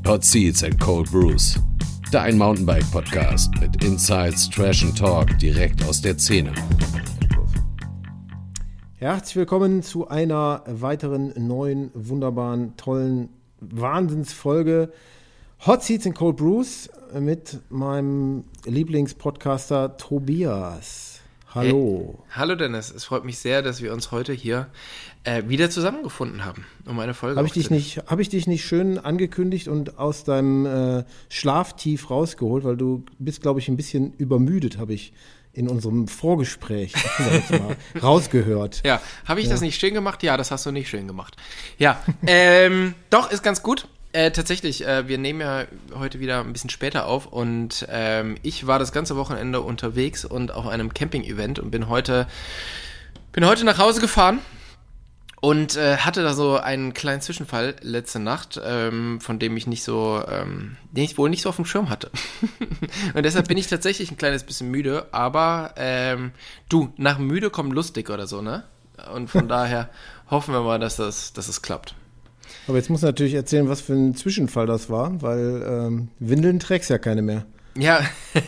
Hot Seats and Cold Brews. Dein Mountainbike-Podcast mit Insights, Trash and Talk direkt aus der Szene. Herzlich willkommen zu einer weiteren neuen, wunderbaren, tollen Wahnsinnsfolge Hot Seats and Cold Brews mit meinem Lieblingspodcaster Tobias. Hallo. Hey, hallo Dennis, es freut mich sehr, dass wir uns heute hier wieder zusammengefunden haben, um eine Folge aufzunehmen. Habe ich dich nicht schön angekündigt und aus deinem Schlaftief rausgeholt, weil du bist, glaube ich, ein bisschen übermüdet, habe ich in unserem Vorgespräch rausgehört. Ja, habe ich das nicht schön gemacht? Ja, das hast du nicht schön gemacht. Ja, doch, ist ganz gut. Tatsächlich, wir nehmen ja heute wieder ein bisschen später auf und ich war das ganze Wochenende unterwegs und auf einem Camping-Event und bin heute nach Hause gefahren und hatte da so einen kleinen Zwischenfall letzte Nacht, von dem ich den ich wohl nicht so auf dem Schirm hatte. Und deshalb bin ich tatsächlich ein kleines bisschen müde, aber nach müde kommt lustig oder so, ne? Und von daher hoffen wir mal, dass es klappt. Aber jetzt musst du natürlich erzählen, was für ein Zwischenfall das war, weil Windeln trägst ja keine mehr. Ja,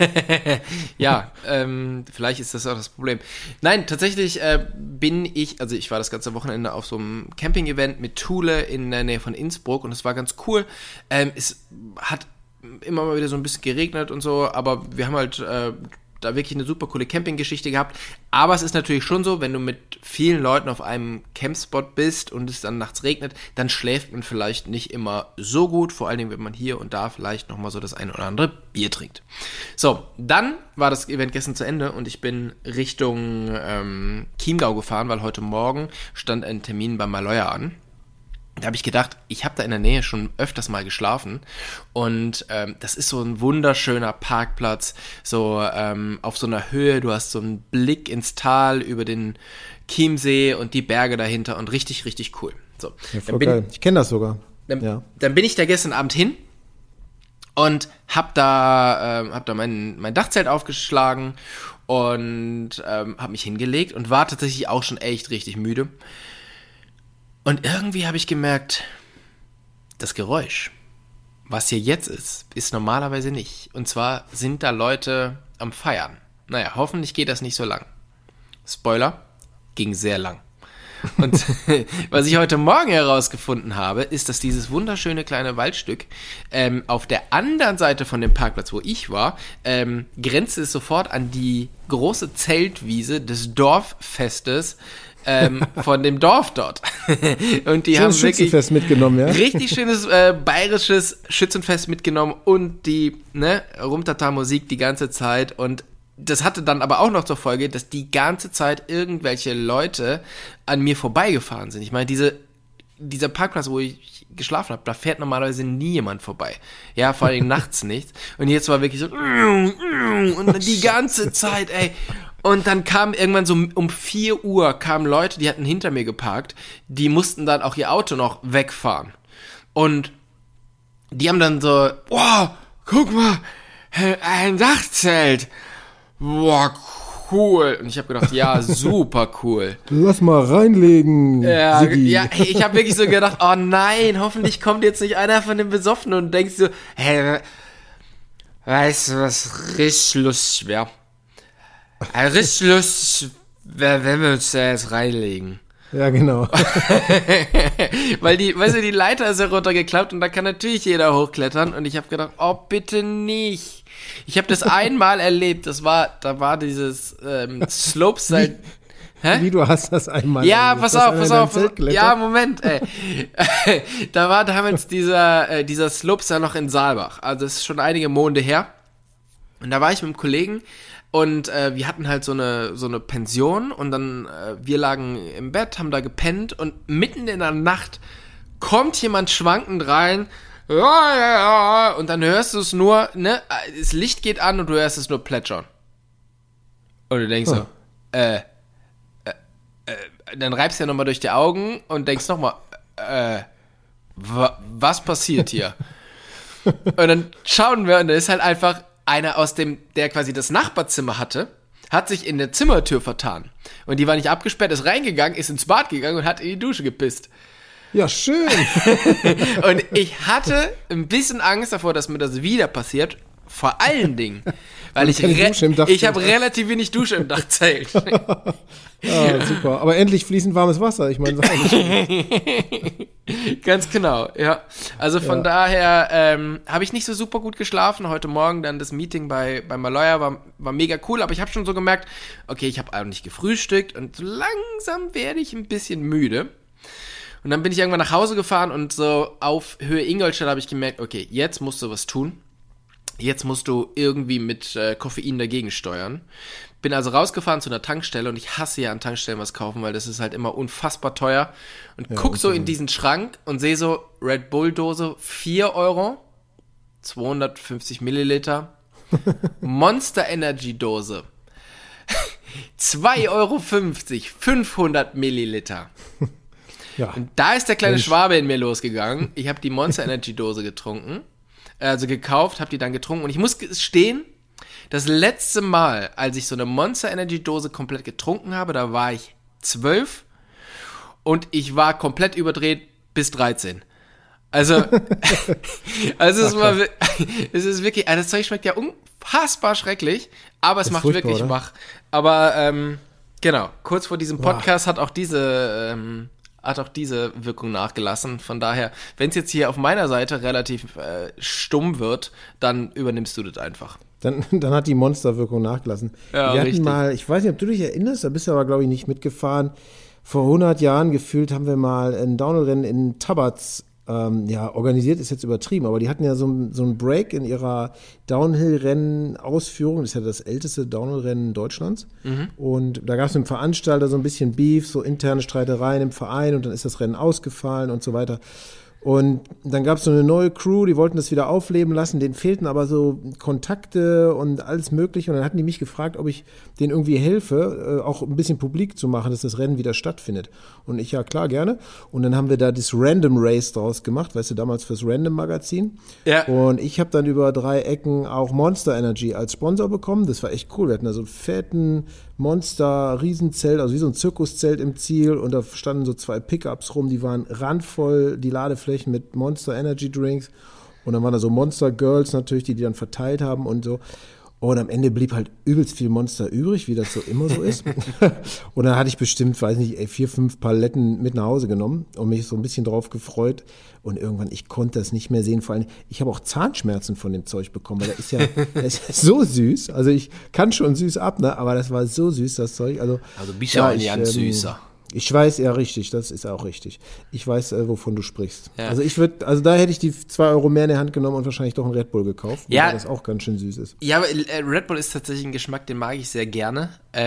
ja, vielleicht ist das auch das Problem. Nein, tatsächlich ich war das ganze Wochenende auf so einem Camping-Event mit Thule in der Nähe von Innsbruck und es war ganz cool. Es hat immer mal wieder so ein bisschen geregnet und so, aber wir haben halt da wirklich eine super coole Campinggeschichte gehabt. Aber es ist natürlich schon so, wenn du mit vielen Leuten auf einem Campspot bist und es dann nachts regnet, dann schläft man vielleicht nicht immer so gut, vor allen Dingen, wenn man hier und da vielleicht nochmal so das ein oder andere Bier trinkt. So, dann war das Event gestern zu Ende und ich bin Richtung Chiemgau gefahren, weil heute Morgen stand ein Termin bei Maloja an. Da habe ich gedacht, ich habe da in der Nähe schon öfters mal geschlafen und das ist so ein wunderschöner Parkplatz, so auf so einer Höhe, du hast so einen Blick ins Tal über den Chiemsee und die Berge dahinter und richtig, richtig cool. So, ja, voll geil. Ich kenne das sogar. Dann bin ich da gestern Abend hin und hab da mein Dachzelt aufgeschlagen und habe mich hingelegt und war tatsächlich auch schon echt richtig müde. Und irgendwie habe ich gemerkt, das Geräusch, was hier jetzt ist normalerweise nicht. Und zwar sind da Leute am Feiern. Naja, hoffentlich geht das nicht so lang. Spoiler, ging sehr lang. Und was ich heute Morgen herausgefunden habe, ist, dass dieses wunderschöne kleine Waldstück auf der anderen Seite von dem Parkplatz, wo ich war, grenzte es sofort an die große Zeltwiese des Dorffestes von dem Dorf dort. Und die haben wirklich Schützenfest mitgenommen, ja? Richtig schönes bayerisches Schützenfest mitgenommen und die Rumtata-Musik die ganze Zeit. Und das hatte dann aber auch noch zur Folge, dass die ganze Zeit irgendwelche Leute an mir vorbeigefahren sind. Ich meine, dieser Parkplatz, wo ich geschlafen habe, da fährt normalerweise nie jemand vorbei. Ja, vor allem nachts nicht. Und jetzt war wirklich so und die ganze Zeit, ey. Und dann kam irgendwann so um 4 Uhr kamen Leute, die hatten hinter mir geparkt, die mussten dann auch ihr Auto noch wegfahren. Und die haben dann so, wow, guck mal, ein Dachzelt. Wow, cool. Und ich habe gedacht, ja, super cool. Lass mal reinlegen. Ja, ich habe wirklich so gedacht, oh nein, hoffentlich kommt jetzt nicht einer von den Besoffenen und denkst so, hey, weißt du, was richtig lustig wäre? Richtig lustig wäre, wenn wir uns da jetzt reinlegen. Ja, genau. Weil die Leiter ist ja runtergeklappt und da kann natürlich jeder hochklettern und ich habe gedacht, oh, bitte nicht. Ich habe das einmal erlebt, da war dieses Slopeseil. Hä? Wie, du hast das einmal ja, erlebt? pass auf. Ja, Moment, ey. Da war damals dieser Slopeseil noch in Saalbach, also das ist schon einige Monde her. Und da war ich mit einem Kollegen und wir hatten halt so eine Pension und dann wir lagen im Bett, haben da gepennt und mitten in der Nacht kommt jemand schwankend rein und dann hörst du es nur, ne, das Licht geht an und du hörst es nur plätschern. Und du denkst so, dann reibst du ja nochmal durch die Augen und denkst nochmal, was passiert hier? Und dann schauen wir und da ist halt einfach einer der quasi das Nachbarzimmer hatte, hat sich in der Zimmertür vertan. Und die war nicht abgesperrt, ist reingegangen, ist ins Bad gegangen und hat in die Dusche gepisst. Ja, schön. Und ich hatte ein bisschen Angst davor, dass mir das wieder passiert. Vor allen Dingen, weil ich habe relativ wenig Dusche im Dachzelt. Ja, super. Aber endlich fließend warmes Wasser. Ich meine, ganz genau, ja. Also von daher habe ich nicht so super gut geschlafen. Heute Morgen dann das Meeting bei Maloya war mega cool, aber ich habe schon so gemerkt, okay, ich habe auch nicht gefrühstückt und so langsam werde ich ein bisschen müde. Und dann bin ich irgendwann nach Hause gefahren und so auf Höhe Ingolstadt habe ich gemerkt, okay, jetzt musst du was tun. Jetzt musst du irgendwie mit Koffein dagegen steuern. Bin also rausgefahren zu einer Tankstelle und ich hasse ja an Tankstellen was kaufen, weil das ist halt immer unfassbar teuer. Und guck so in diesen Schrank und sehe so Red Bull Dose, 4 Euro, 250 Milliliter. Monster Energy Dose, 2,50 Euro, 500 Milliliter. Ja. Und da ist der kleine Schwabe in mir losgegangen. Ich habe die Monster Energy Dose getrunken. Also gekauft, habe die dann getrunken und ich muss gestehen, das letzte Mal, als ich so eine Monster Energy Dose komplett getrunken habe, da war ich 12 und ich war komplett überdreht bis 13. Also es ist wirklich, das Zeug schmeckt ja unfassbar schrecklich, aber es macht wirklich oder? wach. Aber genau, kurz vor diesem Podcast hat auch diese Wirkung nachgelassen. Von daher, wenn es jetzt hier auf meiner Seite relativ stumm wird, dann übernimmst du das einfach. Dann hat die Monsterwirkung nachgelassen. Ja, wir hatten richtig. mal, ich weiß nicht, ob du dich erinnerst, da bist du aber, glaube ich, nicht mitgefahren. Vor 100 Jahren gefühlt haben wir mal ein Downhill-Rennen in Tabatz organisiert, ist jetzt übertrieben, aber die hatten ja so einen Break in ihrer Downhill-Rennen-Ausführung. Das ist ja das älteste Downhill-Rennen Deutschlands. Und da gab es im Veranstalter so ein bisschen Beef, so interne Streitereien im Verein und dann ist das Rennen ausgefallen und so weiter. Und dann gab es so eine neue Crew, die wollten das wieder aufleben lassen, denen fehlten aber so Kontakte und alles Mögliche. Und dann hatten die mich gefragt, ob ich denen irgendwie helfe, auch ein bisschen publik zu machen, dass das Rennen wieder stattfindet. Und ich, ja klar, gerne. Und dann haben wir da das Random Race draus gemacht, weißt du, damals fürs Random Magazin. Ja. Und ich habe dann über 3 Ecken auch Monster Energy als Sponsor bekommen. Das war echt cool. Wir hatten da so einen fetten Monster-Riesenzelt, also wie so ein Zirkuszelt im Ziel. Und da standen so 2 Pickups rum, die waren randvoll, die Ladeflächen mit Monster Energy Drinks. Und dann waren da so Monster Girls natürlich, die dann verteilt haben und so. Und am Ende blieb halt übelst viel Monster übrig, wie das so immer so ist. Und dann hatte ich bestimmt, weiß nicht, 4, 5 Paletten mit nach Hause genommen und mich so ein bisschen drauf gefreut. Und irgendwann, ich konnte das nicht mehr sehen. Vor allem, ich habe auch Zahnschmerzen von dem Zeug bekommen, weil das ist so süß. Also ich kann schon süß ab, ne? Aber das war so süß, das Zeug. Also bist ja auch ein ganz süßer. Ich weiß, ja richtig, das ist auch richtig. Ich weiß, wovon du sprichst. Ja. Also da hätte ich die 2 Euro mehr in die Hand genommen und wahrscheinlich doch einen Red Bull gekauft, ja, weil das auch ganz schön süß ist. Ja, aber Red Bull ist tatsächlich ein Geschmack, den mag ich sehr gerne.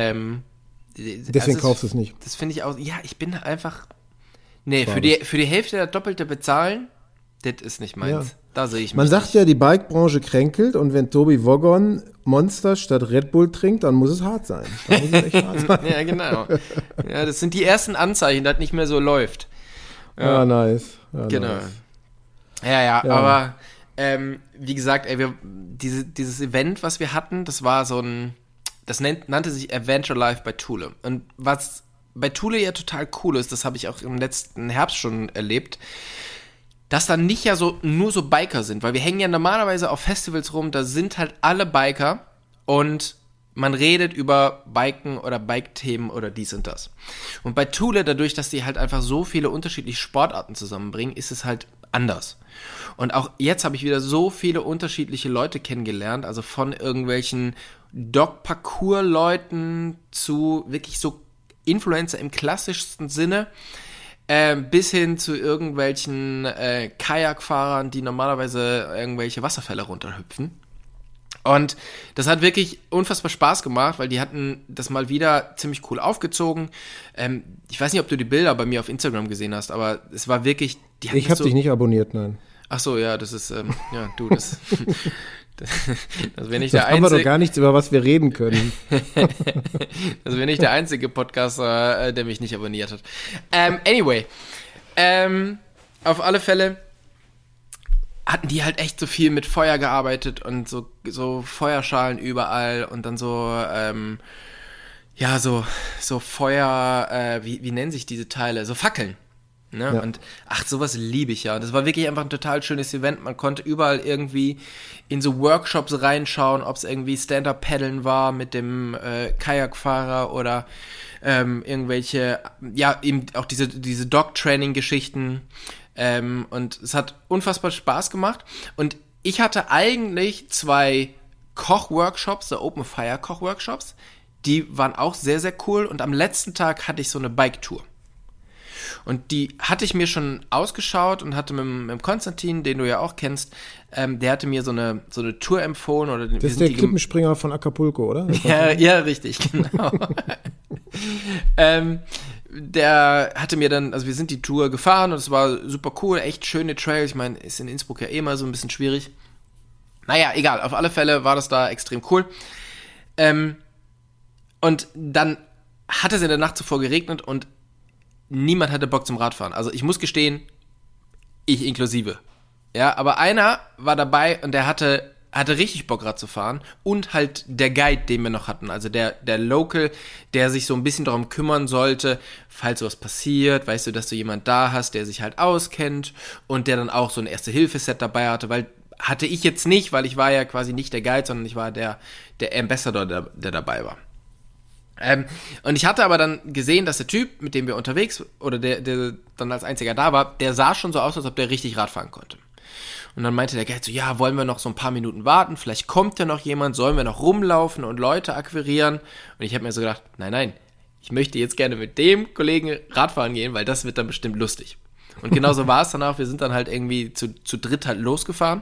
Deswegen kaufst du es nicht. Das finde ich auch, ja, ich bin einfach, für die Hälfte der Doppelte bezahlen, das ist nicht meins. Ja. Da sehe ich mich Man sagt ja, die Bike-Branche kränkelt und wenn Tobi Woggon Monster statt Red Bull trinkt, dann muss es hart sein. Dann muss es echt hart sein. Ja, genau. Ja, das sind die ersten Anzeichen, dass nicht mehr so läuft. Ja, nice. Ja, genau. Nice. Ja, aber wie gesagt, dieses Event, was wir hatten, das war das nannte sich Adventure Life bei Thule. Und was bei Thule ja total cool ist, das habe ich auch im letzten Herbst schon erlebt, dass dann nicht ja nur so Biker sind, weil wir hängen ja normalerweise auf Festivals rum, da sind halt alle Biker und man redet über Biken oder Bike-Themen oder dies und das. Und bei Thule, dadurch, dass die halt einfach so viele unterschiedliche Sportarten zusammenbringen, ist es halt anders. Und auch jetzt habe ich wieder so viele unterschiedliche Leute kennengelernt, also von irgendwelchen Dog-Parcours-Leuten zu wirklich so Influencer im klassischsten Sinne, bis hin zu irgendwelchen Kajakfahrern, die normalerweise irgendwelche Wasserfälle runterhüpfen. Und das hat wirklich unfassbar Spaß gemacht, weil die hatten das mal wieder ziemlich cool aufgezogen. Ich weiß nicht, ob du die Bilder bei mir auf Instagram gesehen hast, aber es war wirklich... Ich habe dich nicht abonniert, nein. Ach so, ja, das ist... ja, du, das... Das wäre nicht das der haben einzige. wir doch gar nichts, über was wir reden können. Das wäre nicht der einzige Podcaster, der mich nicht abonniert hat. Anyway, auf alle Fälle hatten die halt echt so viel mit Feuer gearbeitet und so Feuerschalen überall und dann so Feuer, wie nennen sich diese Teile? So Fackeln. Ne? Ja. Und sowas liebe ich ja. Das war wirklich einfach ein total schönes Event. Man konnte überall irgendwie in so Workshops reinschauen, ob es irgendwie Stand-Up-Paddeln war mit dem Kajakfahrer oder irgendwelche, ja, eben auch diese Dog-Training-Geschichten. Und es hat unfassbar Spaß gemacht. Und ich hatte eigentlich 2 Koch-Workshops, so Open-Fire-Koch-Workshops. Die waren auch sehr, sehr cool. Und am letzten Tag hatte ich so eine Bike-Tour. Und die hatte ich mir schon ausgeschaut und hatte mit dem Konstantin, den du ja auch kennst, der hatte mir so eine Tour empfohlen. Oder Das ist der Klippenspringer von Acapulco, oder? Ja, richtig, genau. Der hatte mir dann, also wir sind die Tour gefahren und es war super cool, echt schöne Trails. Ich meine, ist in Innsbruck ja mal so ein bisschen schwierig. Naja, egal, auf alle Fälle war das da extrem cool. Und dann hat es in der Nacht zuvor geregnet und niemand hatte Bock zum Radfahren. Also ich muss gestehen, ich inklusive. Ja, aber einer war dabei und der hatte richtig Bock, Rad zu fahren. Und halt der Guide, den wir noch hatten. Also der Local, der sich so ein bisschen darum kümmern sollte, falls sowas passiert, weißt du, dass du jemand da hast, der sich halt auskennt und der dann auch so ein Erste-Hilfe-Set dabei hatte, weil hatte ich jetzt nicht, weil ich war ja quasi nicht der Guide, sondern ich war der Ambassador, der dabei war. Und ich hatte aber dann gesehen, dass der Typ, mit dem wir unterwegs, oder der dann als einziger da war, der sah schon so aus, als ob der richtig Rad fahren konnte. Und dann meinte der Guide so, ja, wollen wir noch so ein paar Minuten warten, vielleicht kommt ja noch jemand, sollen wir noch rumlaufen und Leute akquirieren? Und ich habe mir so gedacht, nein, ich möchte jetzt gerne mit dem Kollegen Radfahren gehen, weil das wird dann bestimmt lustig. Und genauso war es dann auch, wir sind dann halt irgendwie zu dritt halt losgefahren.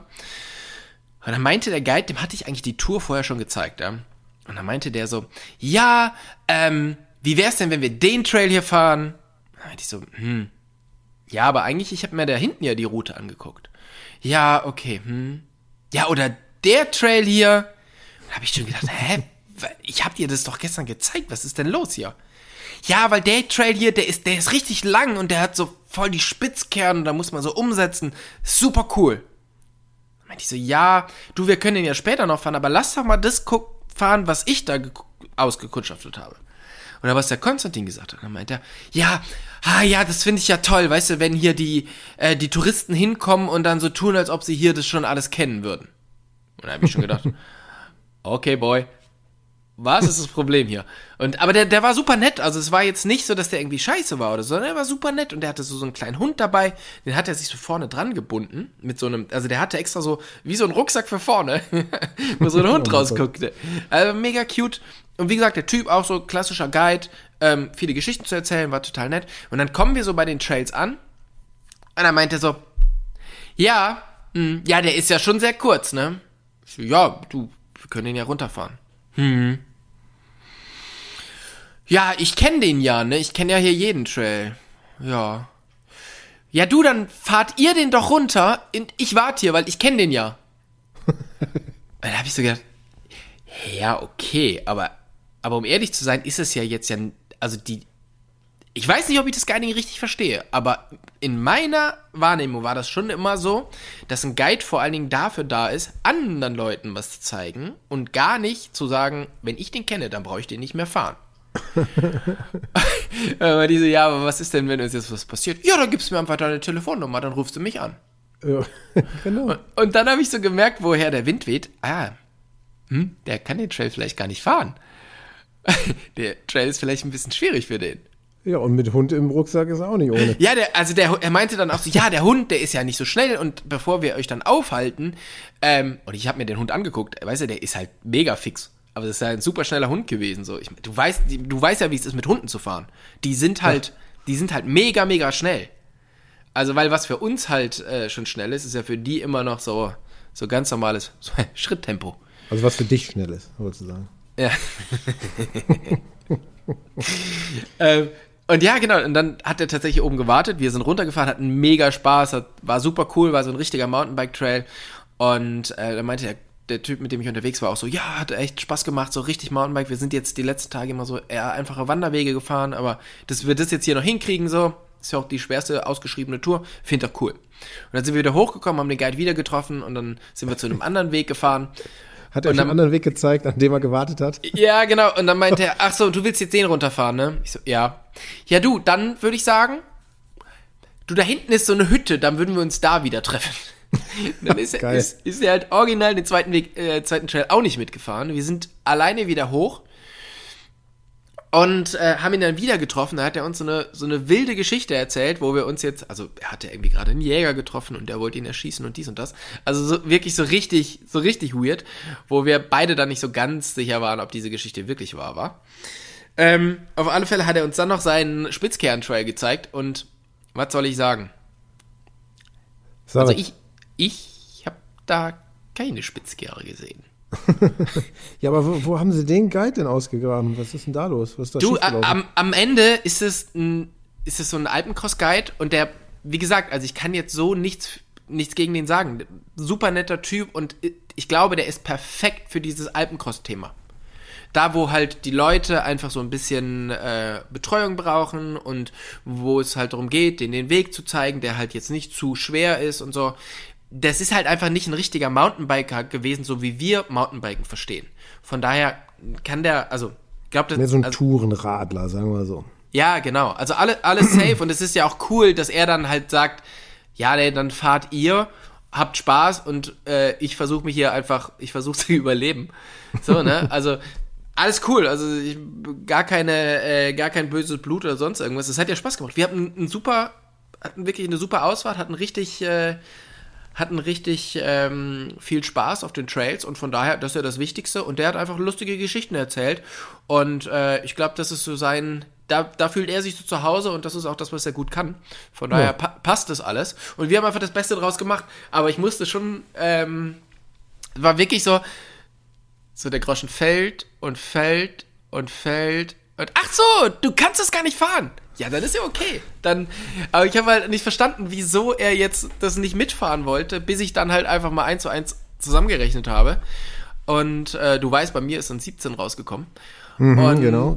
Und dann meinte der Guide, dem hatte ich eigentlich die Tour vorher schon gezeigt, ja. Und dann meinte der so, ja, wie wär's denn, wenn wir den Trail hier fahren? Dann meinte ich so, ja, aber eigentlich, ich habe mir da hinten ja die Route angeguckt. Ja, okay, ja, oder der Trail hier. Da habe ich schon gedacht, ich hab dir das doch gestern gezeigt, was ist denn los hier? Ja, weil der Trail hier, der ist richtig lang und der hat so voll die Spitzkehren und da muss man so umsetzen. Super cool. Dann meinte ich so, ja, du, wir können den ja später noch fahren, aber lass doch mal das fahren, was ich da ausgekundschaftet habe. Und da was der Konstantin gesagt hat, dann meinte er, ja, das finde ich ja toll, weißt du, wenn hier die Touristen hinkommen und dann so tun, als ob sie hier das schon alles kennen würden. Und da habe ich schon gedacht, okay, Boy, was ist das Problem hier? Aber der war super nett, also es war jetzt nicht so, dass der irgendwie scheiße war oder so, sondern er war super nett und der hatte so einen kleinen Hund dabei, den hat er sich so vorne dran gebunden, mit so einem, also der hatte extra so, wie so ein Rucksack für vorne, wo so ein Hund rausguckte. Also mega cute. Und wie gesagt, der Typ auch so klassischer Guide, viele Geschichten zu erzählen, war total nett. Und dann kommen wir so bei den Trails an und dann meint er so, ja, der ist ja schon sehr kurz, ne? Ich so, ja, du, wir können den ja runterfahren. Ja, ich kenne den ja, ne? Ich kenne ja hier jeden Trail. Ja. Ja, du, dann fahrt ihr den doch runter und ich warte hier, weil ich kenne den ja. Da habe ich so gedacht, ja, okay, aber um ehrlich zu sein, ist es ja jetzt ja, also ich weiß nicht, ob ich das gar nicht richtig verstehe, aber in meiner Wahrnehmung war das schon immer so, dass ein Guide vor allen Dingen dafür da ist, anderen Leuten was zu zeigen und gar nicht zu sagen, wenn ich den kenne, dann brauche ich den nicht mehr fahren. Aber die so, ja, aber was ist denn, wenn uns jetzt was passiert? Ja, dann gibst du mir einfach deine Telefonnummer, dann rufst du mich an. Ja, genau. Und dann habe ich so gemerkt, woher der Wind weht. Der kann den Trail vielleicht gar nicht fahren. Der Trail ist vielleicht ein bisschen schwierig für den. Ja, und mit Hund im Rucksack ist er auch nicht ohne. Ja, er meinte dann auch so, ja, der Hund, der ist ja nicht so schnell und bevor wir euch dann aufhalten, und ich habe mir den Hund angeguckt, weißt du, der ist halt mega fix. Aber das ist ja ein super schneller Hund gewesen, so. Du weißt ja, wie es ist, mit Hunden zu fahren. Die sind halt mega, mega schnell. Also, weil was für uns halt schon schnell ist ja für die immer noch so ganz normales Schritttempo. Also was für dich schnell ist, sozusagen. Ja. Und ja, genau, und dann hat er tatsächlich oben gewartet, wir sind runtergefahren, hatten mega Spaß, war super cool, war so ein richtiger Mountainbike-Trail und dann meinte der Typ, mit dem ich unterwegs war, auch so, ja, hat echt Spaß gemacht, so richtig Mountainbike, wir sind jetzt die letzten Tage immer so eher einfache Wanderwege gefahren, aber dass wir das jetzt hier noch hinkriegen, so, ist ja auch die schwerste ausgeschriebene Tour, finde ich auch cool. Und dann sind wir wieder hochgekommen, haben den Guide wieder getroffen und dann sind wir zu einem anderen Weg gefahren. Hat er euch einen anderen Weg gezeigt, an dem er gewartet hat? Ja, genau. Und dann meinte er, ach so, du willst jetzt den runterfahren, ne? Ich so, ja. Ja, du, dann würde ich sagen, du, da hinten ist so eine Hütte, dann würden wir uns da wieder treffen. Dann ist er halt original den zweiten Trail auch nicht mitgefahren. Wir sind alleine wieder hoch und haben ihn dann wieder getroffen. Da hat er uns so eine wilde Geschichte erzählt, wo wir uns jetzt, also er hatte irgendwie gerade einen Jäger getroffen und der wollte ihn erschießen und dies und das. Also wirklich so richtig weird, wo wir beide dann nicht so ganz sicher waren, ob diese Geschichte wirklich wahr war. Auf alle Fälle hat er uns dann noch seinen Spitzkern-Trail gezeigt und was soll ich sagen? Also ich habe da keine Spitzkehre gesehen. Ja, aber wo haben sie den Guide denn ausgegraben? Was ist denn da los? Was ist da schiefgelaufen? Am Ende ist es so ein Alpencross-Guide und der, wie gesagt, also ich kann jetzt so nichts gegen den sagen. Super netter Typ und ich glaube, der ist perfekt für dieses Alpencross-Thema. Da, wo halt die Leute einfach so ein bisschen Betreuung brauchen und wo es halt darum geht, denen den Weg zu zeigen, der halt jetzt nicht zu schwer ist und so. Das ist halt einfach nicht ein richtiger Mountainbiker gewesen, so wie wir Mountainbiken verstehen. Von daher kann der, also, ich glaube, das mehr so ein Tourenradler, sagen wir so. Ja, genau. Also alles safe und es ist ja auch cool, dass er dann halt sagt, ja, dann fahrt ihr, habt Spaß und ich versuche zu überleben. So, ne? Also alles cool, also gar kein böses Blut oder sonst irgendwas. Es hat ja Spaß gemacht. Wir hatten wirklich eine super Ausfahrt, hatten richtig viel Spaß auf den Trails und von daher, das ist ja das Wichtigste. Und der hat einfach lustige Geschichten erzählt und ich glaube, das ist so da fühlt er sich so zu Hause und das ist auch das, was er gut kann. Von daher passt das alles. Und wir haben einfach das Beste draus gemacht. Aber ich musste schon, war wirklich so der Groschen fällt und fällt und fällt und ach so, du kannst das gar nicht fahren. Ja, dann ist ja okay. Aber ich habe halt nicht verstanden, wieso er jetzt das nicht mitfahren wollte, bis ich dann halt einfach mal 1:1 zusammengerechnet habe. Und du weißt, bei mir ist dann 17 rausgekommen. Und, genau.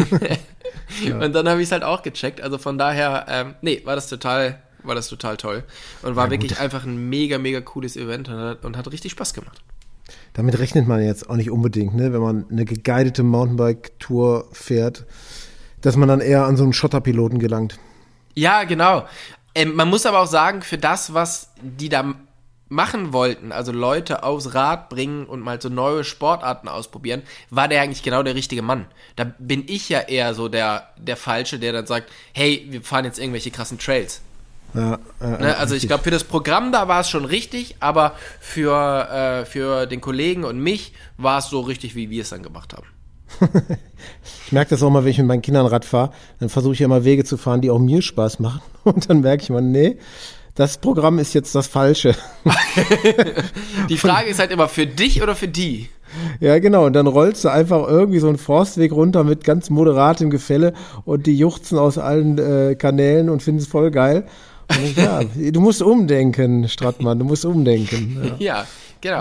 Ja. Und dann habe ich es halt auch gecheckt. Also von daher, war das total toll. Und war wirklich einfach ein mega, mega cooles Event und hat richtig Spaß gemacht. Damit rechnet man jetzt auch nicht unbedingt, ne? Wenn man eine geguidete Mountainbike-Tour fährt, dass man dann eher an so einen Schotterpiloten gelangt. Ja, genau. Man muss aber auch sagen, für das, was die da machen wollten, also Leute aufs Rad bringen und mal so neue Sportarten ausprobieren, war der eigentlich genau der richtige Mann. Da bin ich ja eher so der Falsche, der dann sagt, hey, wir fahren jetzt irgendwelche krassen Trails. Ja, ne? Also ich glaube, für das Programm da war es schon richtig, aber für den Kollegen und mich war es so richtig, wie wir es dann gemacht haben. Ich merke das auch mal, wenn ich mit meinen Kindern Rad fahre, dann versuche ich ja mal Wege zu fahren, die auch mir Spaß machen und dann merke ich mal, nee, das Programm ist jetzt das Falsche. Die Frage ist halt immer, für dich oder für die? Ja, genau. Und dann rollst du einfach irgendwie so einen Forstweg runter mit ganz moderatem Gefälle und die juchzen aus allen Kanälen und finden es voll geil. Und ja, du musst umdenken, Strattmann, du musst umdenken. Ja, genau.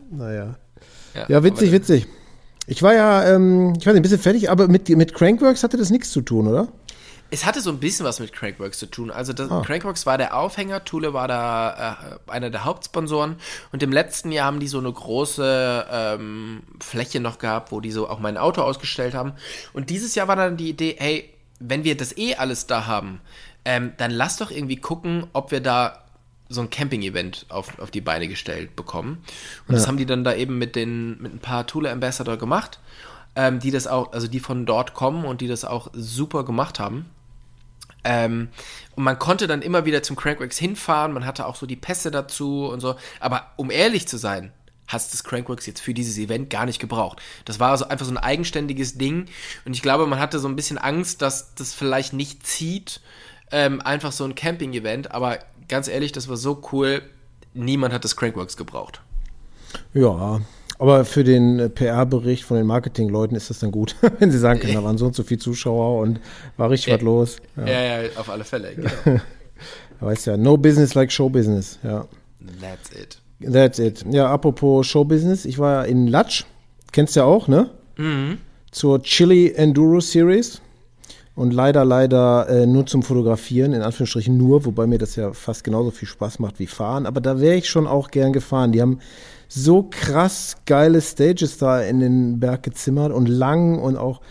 Ja, witzig. Ich war ja, ich weiß nicht, ein bisschen fertig, aber mit Crankworx hatte das nichts zu tun, oder? Es hatte so ein bisschen was mit Crankworx zu tun. Also Crankworx war der Aufhänger, Thule war da einer der Hauptsponsoren und im letzten Jahr haben die so eine große Fläche noch gehabt, wo die so auch mein Auto ausgestellt haben. Und dieses Jahr war dann die Idee, hey, wenn wir das alles da haben, dann lass doch irgendwie gucken, ob wir da so ein Camping-Event auf die Beine gestellt bekommen. Und das haben die dann da eben mit ein paar Thule-Ambassador gemacht, die das auch, also die von dort kommen und die das auch super gemacht haben. Und man konnte dann immer wieder zum Crankworx hinfahren, man hatte auch so die Pässe dazu und so. Aber um ehrlich zu sein, hast das Crankworx jetzt für dieses Event gar nicht gebraucht. Das war also einfach so ein eigenständiges Ding. Und ich glaube, man hatte so ein bisschen Angst, dass das vielleicht nicht zieht, einfach so ein Camping-Event. Aber ganz ehrlich, das war so cool, niemand hat das Crankworx gebraucht. Ja, aber für den PR-Bericht von den Marketingleuten ist das dann gut, wenn sie sagen können, da waren so und so viele Zuschauer und war richtig was los. Ja, auf alle Fälle, genau. Weißt ja, no business like show business, ja. That's it. Ja, apropos Showbusiness, ich war ja in Latsch, kennst du ja auch, ne? Mhm. Zur Chili Enduro Series und leider nur zum Fotografieren, in Anführungsstrichen nur, wobei mir das ja fast genauso viel Spaß macht wie fahren, aber da wäre ich schon auch gern gefahren. Die haben so krass geile Stages da in den Berg gezimmert und lang und auch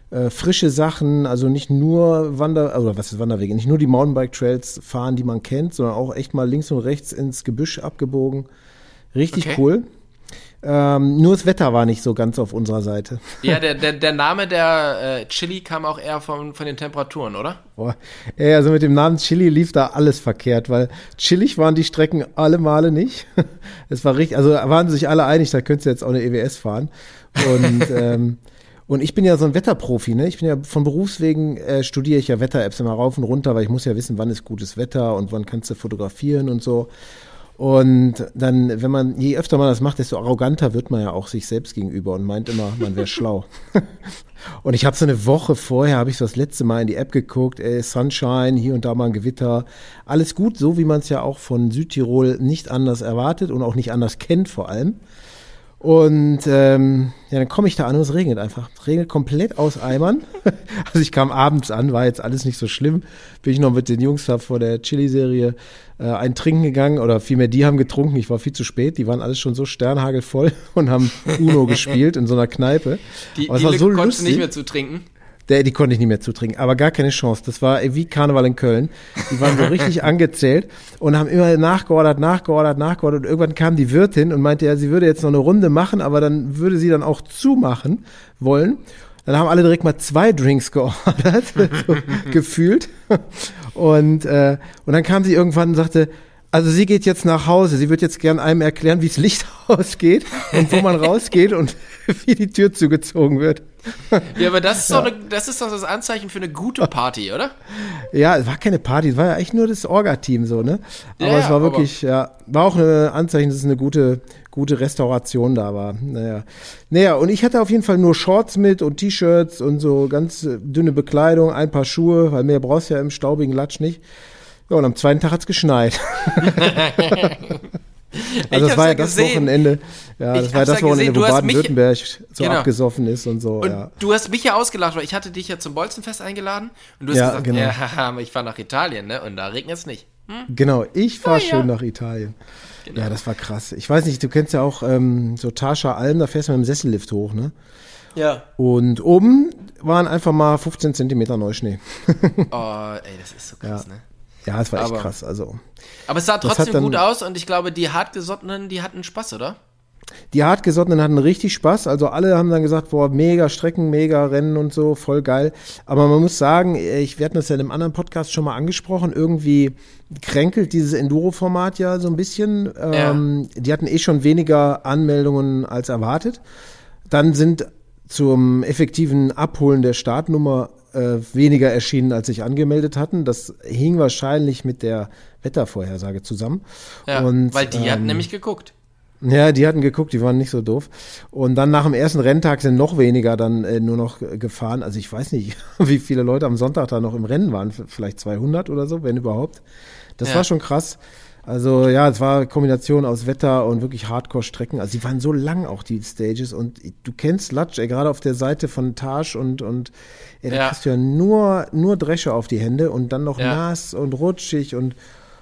frische Sachen, also nicht nur Wanderwege, nicht nur die Mountainbike-Trails fahren, die man kennt, sondern auch echt mal links und rechts ins Gebüsch abgebogen. Richtig cool. Nur das Wetter war nicht so ganz auf unserer Seite. Ja, der Name der Chili kam auch eher von den Temperaturen, oder? Boah. Ja, also mit dem Namen Chili lief da alles verkehrt, weil chillig waren die Strecken alle Male nicht. Es war richtig, also waren sich alle einig, da könntest du jetzt auch eine EWS fahren. Und ich bin ja so ein Wetterprofi, ne? Ich bin ja von Berufswegen, studiere ich ja Wetter-Apps immer rauf und runter, weil ich muss ja wissen, wann ist gutes Wetter und wann kannst du fotografieren und so. Und dann, je öfter man das macht, desto arroganter wird man ja auch sich selbst gegenüber und meint immer, man wäre schlau. Und ich habe so eine Woche vorher, habe ich so das letzte Mal in die App geguckt, Sunshine, hier und da mal ein Gewitter. Alles gut, so wie man es ja auch von Südtirol nicht anders erwartet und auch nicht anders kennt vor allem. Und dann komme ich da an und es regnet einfach. Es regnet komplett aus Eimern. Also ich kam abends an, war jetzt alles nicht so schlimm. Bin ich noch mit den Jungs da vor der Chili-Serie ein Trinken gegangen oder vielmehr die haben getrunken. Ich war viel zu spät. Die waren alles schon so sternhagelvoll und haben Uno gespielt in so einer Kneipe. Aber es war so lustig. Nicht mehr zu trinken? Die konnte ich nicht mehr zutrinken, aber gar keine Chance. Das war wie Karneval in Köln. Die waren so richtig angezählt und haben immer nachgeordert. Und irgendwann kam die Wirtin und meinte, ja, sie würde jetzt noch eine Runde machen, aber dann würde sie dann auch zumachen wollen. Dann haben alle direkt mal 2 Drinks geordert, so gefühlt. Und dann kam sie irgendwann und sagte, also sie geht jetzt nach Hause, sie wird jetzt gern einem erklären, wie das Licht ausgeht und wo man rausgeht und wie die Tür zugezogen wird. Ja, aber das ist doch das Anzeichen für eine gute Party, oder? Ja, es war keine Party, es war ja echt nur das Orga-Team so, ne? Aber es war wirklich, war auch ein Anzeichen, dass es eine gute Restauration da war. Naja, und ich hatte auf jeden Fall nur Shorts mit und T-Shirts und so ganz dünne Bekleidung, ein paar Schuhe, weil mehr brauchst du ja im staubigen Latsch nicht. Ja, und am zweiten Tag hat's geschneit. Also das war ja das Wochenende, wo Baden-Württemberg so abgesoffen ist und so. Und du hast mich ja ausgelacht, weil ich hatte dich ja zum Bolzenfest eingeladen und du hast gesagt, genau. Ja, ich fahre nach Italien, ne? Und da regnet es nicht. Genau, ich fahre schön nach Italien. Genau. Ja, das war krass. Ich weiß nicht, du kennst ja auch so Tarscher Alm, da fährst du mit dem Sessellift hoch, ne? Ja. Und oben waren einfach mal 15 Zentimeter Neuschnee. Oh, ey, das ist so krass, ne? Ja, es war echt krass. Also, aber es sah trotzdem gut aus und ich glaube, die Hartgesottenen, die hatten Spaß, oder? Die Hartgesottenen hatten richtig Spaß. Also alle haben dann gesagt, boah, mega Strecken, mega Rennen und so, voll geil. Aber man muss sagen, wir hatten das ja in einem anderen Podcast schon mal angesprochen, irgendwie kränkelt dieses Enduro-Format ja so ein bisschen. Die hatten schon weniger Anmeldungen als erwartet. Dann sind zum effektiven Abholen der Startnummer weniger erschienen, als sich angemeldet hatten. Das hing wahrscheinlich mit der Wettervorhersage zusammen. Ja, und, weil die hatten nämlich geguckt. Ja, die hatten geguckt, die waren nicht so doof. Und dann nach dem ersten Renntag sind noch weniger dann nur noch gefahren. Also ich weiß nicht, wie viele Leute am Sonntag da noch im Rennen waren. Vielleicht 200 oder so, wenn überhaupt. Das war schon krass. Also ja, es war eine Kombination aus Wetter und wirklich Hardcore-Strecken. Also die waren so lang auch, die Stages. Und du kennst Latsch, gerade auf der Seite von Tarsch und da kriegst du ja nur Dresche auf die Hände und dann noch nass und rutschig und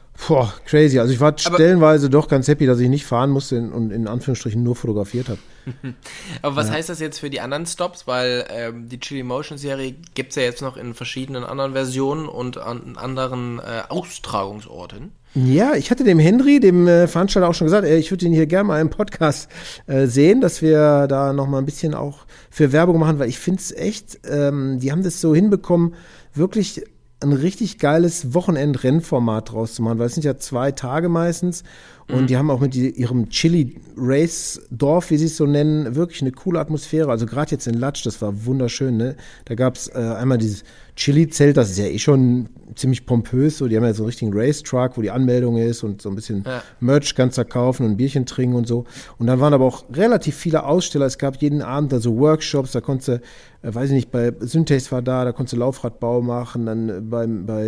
crazy. Also ich war stellenweise doch ganz happy, dass ich nicht fahren musste und in Anführungsstrichen nur fotografiert habe. Aber was heißt das jetzt für die anderen Stops? Weil die Chili Motion Serie gibt's ja jetzt noch in verschiedenen anderen Versionen und an anderen Austragungsorten. Ja, ich hatte dem Henry, dem Veranstalter, auch schon gesagt, ich würde ihn hier gerne mal im Podcast sehen, dass wir da noch mal ein bisschen auch für Werbung machen, weil ich finde es echt, die haben das so hinbekommen, wirklich ein richtig geiles Wochenend-Rennformat draus zu machen, weil es sind ja 2 Tage meistens und die haben auch mit ihrem Chili-Race-Dorf, wie sie es so nennen, wirklich eine coole Atmosphäre. Also gerade jetzt in Latsch, das war wunderschön, ne? Da gab's einmal dieses Chili-Zelt, das ist ja schon ziemlich pompös, so, die haben ja so einen richtigen Race-Truck, wo die Anmeldung ist und so ein bisschen Merch kannst du kaufen und ein Bierchen trinken und so. Und dann waren aber auch relativ viele Aussteller, es gab jeden Abend da so Workshops, da konntest du, weiß ich nicht, bei Syntax war da konntest du Laufradbau machen, dann bei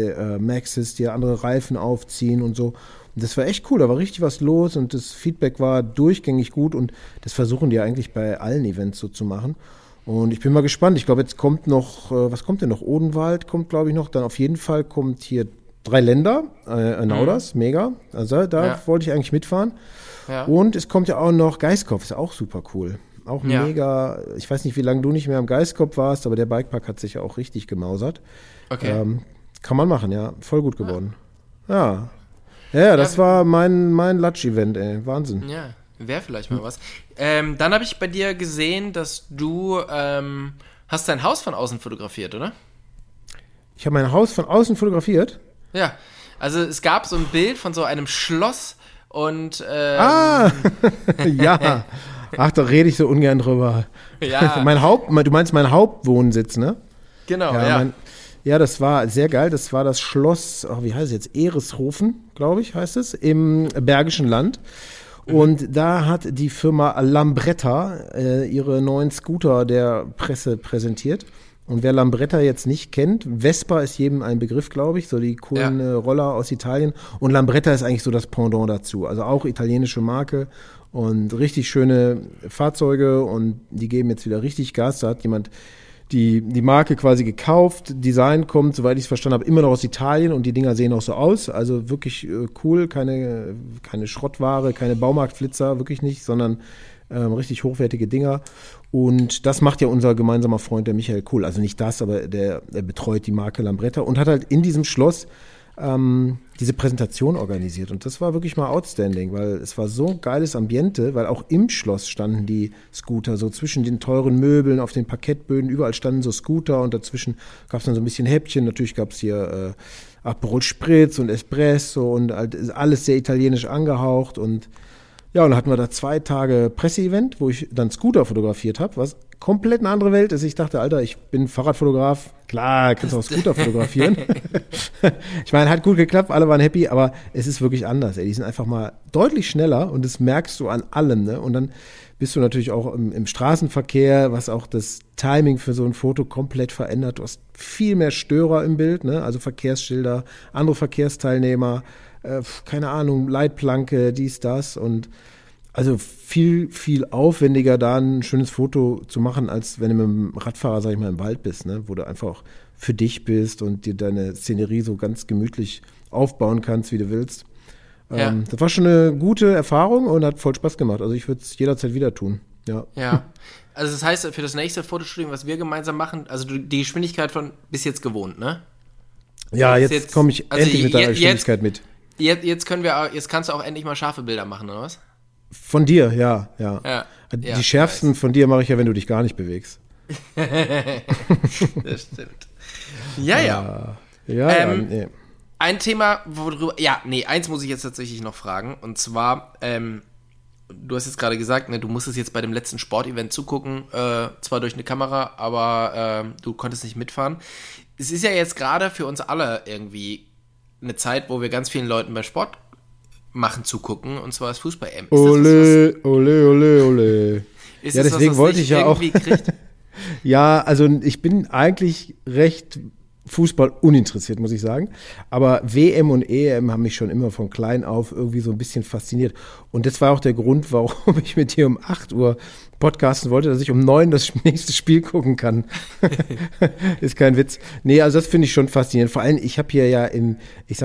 Maxxis dir andere Reifen aufziehen und so. Und das war echt cool, da war richtig was los und das Feedback war durchgängig gut und das versuchen die eigentlich bei allen Events so zu machen. Und ich bin mal gespannt. Ich glaube, jetzt kommt noch, was kommt denn noch? Odenwald kommt, glaube ich, noch. Dann auf jeden Fall kommt hier 3 Länder, Nauders, mega. Also da wollte ich eigentlich mitfahren. Ja. Und es kommt ja auch noch Geiskopf, ist auch super cool. Auch Ja. mega, ich weiß nicht, wie lange du nicht mehr am Geistkopf warst, aber der Bikepark hat sich ja auch richtig gemausert. Okay. Kann man machen, ja. Voll gut geworden. Ja. Ja, das war mein Latsch-Event, ey. Wahnsinn. Ja, wäre vielleicht mal was. Dann habe ich bei dir gesehen, dass du hast dein Haus von außen fotografiert, oder? Ich habe mein Haus von außen fotografiert. Ja, also es gab so ein Bild von so einem Schloss und Ja. Ach, da rede ich so ungern drüber. Ja. Du meinst meinen Hauptwohnsitz, ne? genau, ja. Ja, das war sehr geil. Das war das Schloss, wie heißt es jetzt? Ereshofen, glaube ich, heißt es, im Bergischen Land. Und da hat die Firma Lambretta ihre neuen Scooter der Presse präsentiert. Und wer Lambretta jetzt nicht kennt, Vespa ist jedem ein Begriff, glaube ich, so die coolen Roller aus Italien. Und Lambretta ist eigentlich so das Pendant dazu. Also auch italienische Marke und richtig schöne Fahrzeuge und die geben jetzt wieder richtig Gas. Da hat jemand die Marke quasi gekauft. Design kommt, soweit ich es verstanden habe, immer noch aus Italien und die Dinger sehen auch so aus. Also wirklich cool, keine Schrottware, keine Baumarktflitzer, wirklich nicht, sondern richtig hochwertige Dinger. Und das macht ja unser gemeinsamer Freund, der Michael Kuhl. Also nicht das, aber der betreut die Marke Lambretta und hat halt in diesem Schloss diese Präsentation organisiert. Und das war wirklich mal outstanding, weil es war so ein geiles Ambiente, weil auch im Schloss standen die Scooter, so zwischen den teuren Möbeln, auf den Parkettböden, überall standen so Scooter und dazwischen gab es dann so ein bisschen Häppchen. Natürlich gab es hier Aperol Spritz und Espresso und alles sehr italienisch angehaucht und ja, und dann hatten wir da 2 Tage Presseevent, wo ich dann Scooter fotografiert habe, was komplett eine andere Welt ist. Ich dachte, Alter, ich bin Fahrradfotograf. Klar, kannst du auch Scooter fotografieren. Ich meine, hat gut geklappt, alle waren happy, aber es ist wirklich anders. Ey. Die sind einfach mal deutlich schneller und das merkst du an allem. Ne? Und dann bist du natürlich auch im Straßenverkehr, was auch das Timing für so ein Foto komplett verändert. Du hast viel mehr Störer im Bild, ne? Also Verkehrsschilder, andere Verkehrsteilnehmer, keine Ahnung, Leitplanke, dies, das und also viel, viel aufwendiger da ein schönes Foto zu machen, als wenn du mit dem Radfahrer, sag ich mal, im Wald bist, ne? Wo du einfach auch für dich bist und dir deine Szenerie so ganz gemütlich aufbauen kannst, wie du willst. Ja. Das war schon eine gute Erfahrung und hat voll Spaß gemacht. Also ich würde es jederzeit wieder tun. Ja. Ja. Also das heißt, für das nächste Fotoshooting, was wir gemeinsam machen, also die Geschwindigkeit von bis jetzt gewohnt, ne? Ja, jetzt komme ich endlich mit deiner Geschwindigkeit mit. Jetzt kannst du auch endlich mal scharfe Bilder machen, oder was? Von dir, ja. Die schärfsten von dir mache ich ja, wenn du dich gar nicht bewegst. Das stimmt. Ja. Nee. Ein Thema, eins muss ich jetzt tatsächlich noch fragen. Und zwar, du hast jetzt gerade gesagt, ne, du musstest jetzt bei dem letzten Sportevent zugucken, zwar durch eine Kamera, aber du konntest nicht mitfahren. Es ist ja jetzt gerade für uns alle irgendwie eine Zeit, wo wir ganz vielen Leuten bei Sport machen zugucken, und zwar das Fußball-EM. Ole. Ist Ja, das deswegen was wollte dich ich ja auch. irgendwie kriegt? Ja, also ich bin eigentlich recht Fußball uninteressiert, muss ich sagen. Aber WM und EM haben mich schon immer von klein auf irgendwie so ein bisschen fasziniert. Und das war auch der Grund, warum ich mit dir um 8 Uhr podcasten wollte, dass ich um 9 das nächste Spiel gucken kann. Ist kein Witz. Nee, also das finde ich schon faszinierend. Vor allem, ich habe hier ja in